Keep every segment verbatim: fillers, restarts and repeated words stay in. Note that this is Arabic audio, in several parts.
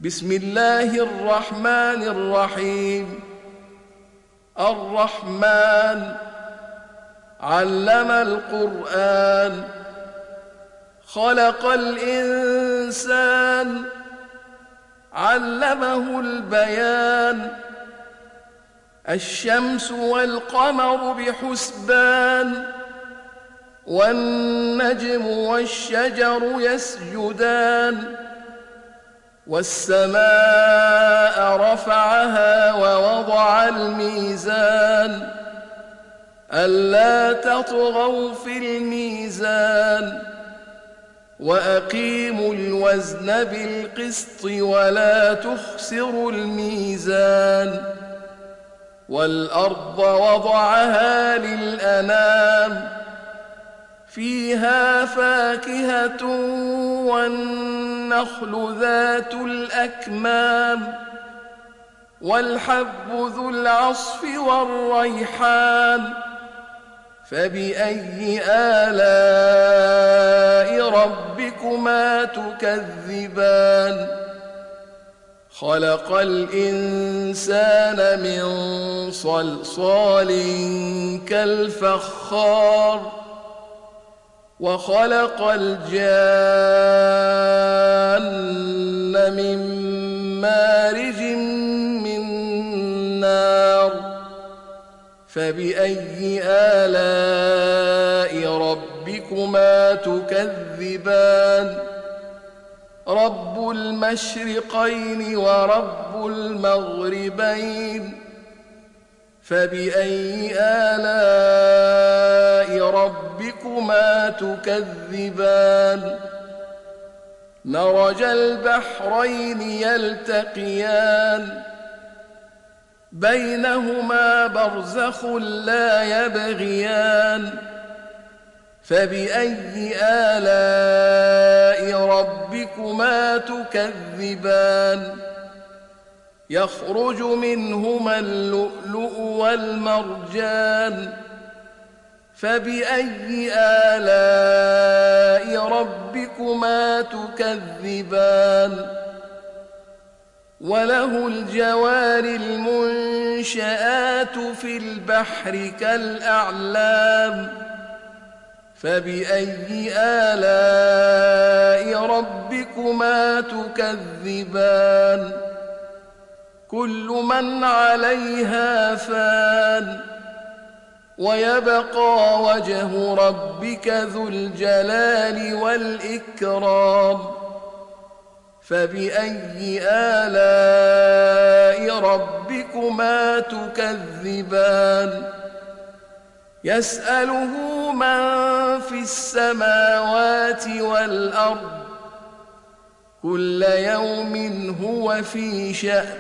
بسم الله الرحمن الرحيم. الرحمن علم القرآن، خلق الإنسان، علمه البيان. الشمس والقمر بحسبان، والنجم والشجر يسجدان. والسماء رفعها ووضع الميزان، ألا تطغوا في الميزان. وأقيموا الوزن بالقسط ولا تخسروا الميزان. والأرض وضعها للأنام، فيها فاكهة والنخل ذات الأكمام. والحب ذو العصف والريحان. فبأي آلاء ربكما تكذبان؟ خلق الإنسان من صلصال كالفخار، وخلق الجان من مارج من نار. فبأي آلاء ربكما تكذبان؟ رب المشرقين ورب المغربين. فبأي آلاء ربكما تكذبان؟ مرج البحرين يلتقيان، بينهما برزخ لا يبغيان. فبأي آلاء ربكما تكذبان؟ يخرج منهما اللؤلؤ والمرجان. فبأي آلاء ربكما تكذبان؟ وله الجوار المنشآت في البحر كالأعلام. فبأي آلاء ربكما تكذبان؟ كل من عليها فان، ويبقى وجه ربك ذو الجلال والإكرام. فبأي آلاء ربكما تكذبان؟ يسأله من في السماوات والأرض، كل يوم هو في شأن.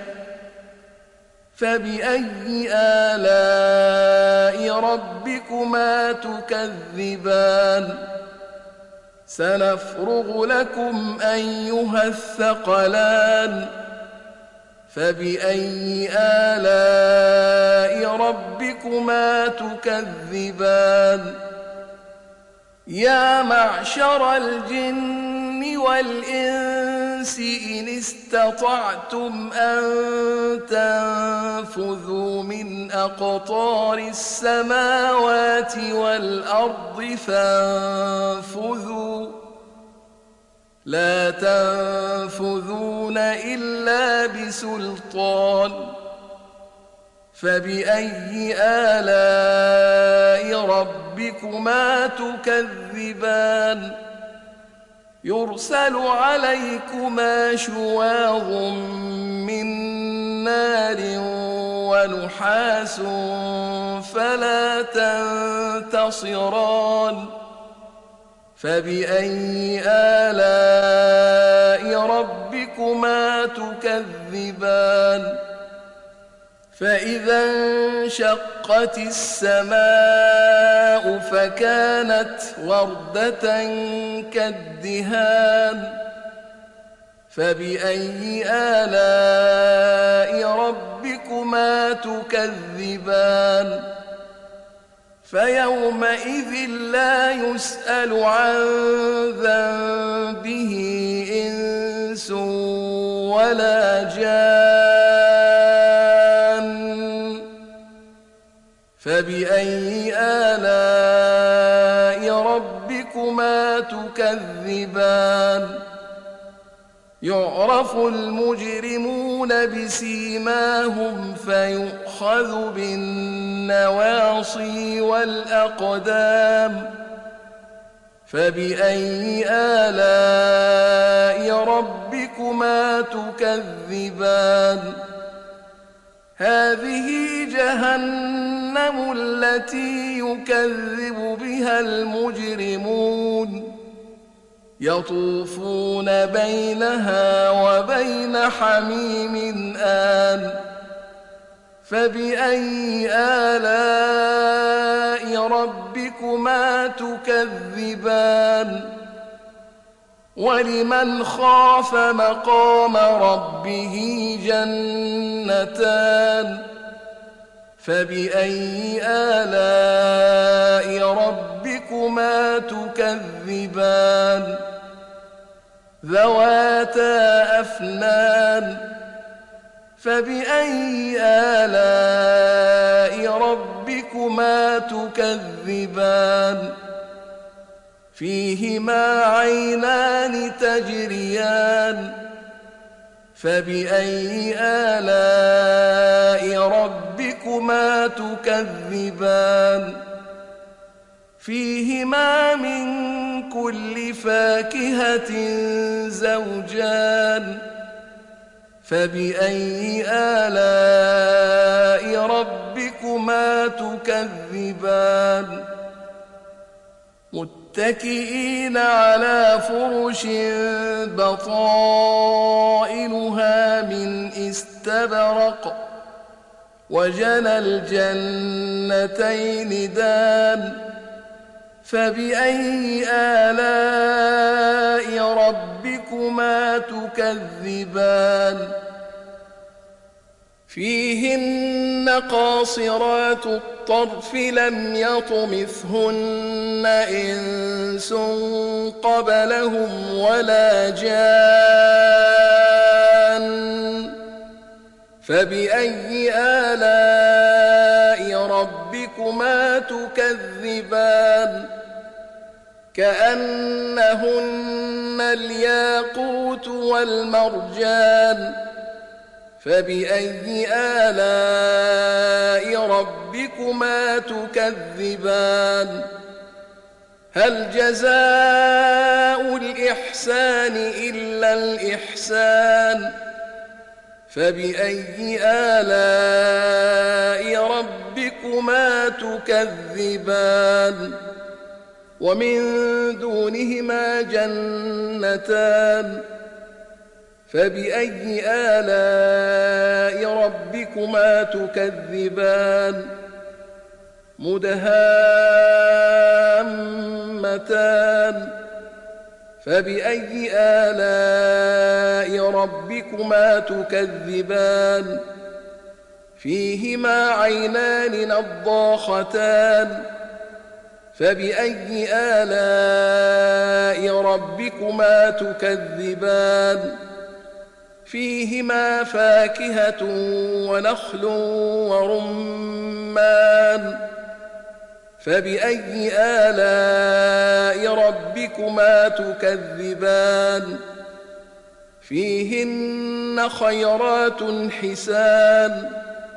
فبأي آلاء ربكما تكذبان؟ سنفرغ لكم أيها الثقلان. فبأي آلاء ربكما تكذبان؟ يا معشر الجن والإنس إن استطعتم أن تنفذوا من أقطار السماوات والأرض فانفذوا، لا تنفذون إلا بسلطان. فبأي آلاء ربكما تكذبان؟ يرسل عليكما شواظ من نار ونحاس فلا تنتصران. فبأي آلاء ربكما تكذبان؟ فإذا انشقت السماء فكانت وردة كالدهان. فبأي آلاء ربكما تكذبان؟ فيومئذ لا يسأل عن ذنبه إنس ولا جان فبأي آلاء ربكما تكذبان يعرف المجرمون بسيماهم فيؤخذ بالنواصي والأقدام فبأي آلاء ربكما تكذبان هذه جهنم التي يكذب بها المجرمون يطوفون بينها وبين حميم آن فبأي آلاء ربكما تكذبان ولمن خاف مقام ربه جنتان فبأي آلاء ربكما تكذبان ذواتا أفنان فبأي آلاء ربكما تكذبان فيهما عينان تجريان فبأي آلاء ربكما تكذبان فيهما من كل فاكهة زوجان فبأي آلاء ربكما تكذبان متكئين على فرش بطائنها من استبرق وجنى الجنتين دان فبأي آلاء ربكما تكذبان فيهن قاصرات الطرف لم يطمثهن إنس قبلهم ولا جان فبأي آلاء ربكما تكذبان كأنهن الياقوت والمرجان فبأي آلاء ربكما تكذبان هل جزاء الإحسان إلا الإحسان فبأي آلاء ربكما تكذبان ومن دونهما جنتان فبأي آلاء ربكما تكذبان مدهامتان فبأي آلاء ربكما تكذبان فيهما عينان نضاختان فبأي آلاء ربكما تكذبان فيهما فاكهة ونخل ورمان فبأي آلاء ربكما تكذبان فيهن خيرات حسان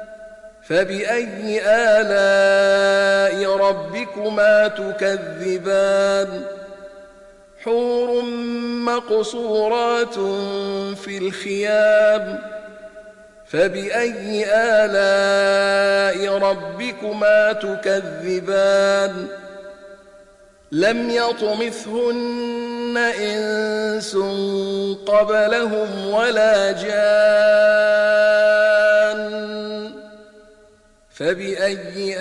فبأي آلاء ربكما تكذبان حور مقصورات في الخيام فبأي آلاء ربكما تكذبان لم يطمثهن إنس قبلهم ولا جان فبأي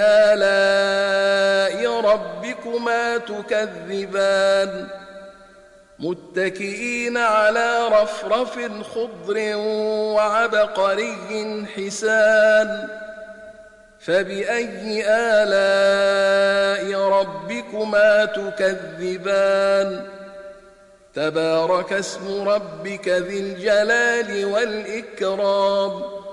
آلاء ربكما تكذبان متكئين على رفرف خضر وعبقري حسان فبأي آلاء ربكما تكذبان تبارك اسم ربك ذي الجلال والإكرام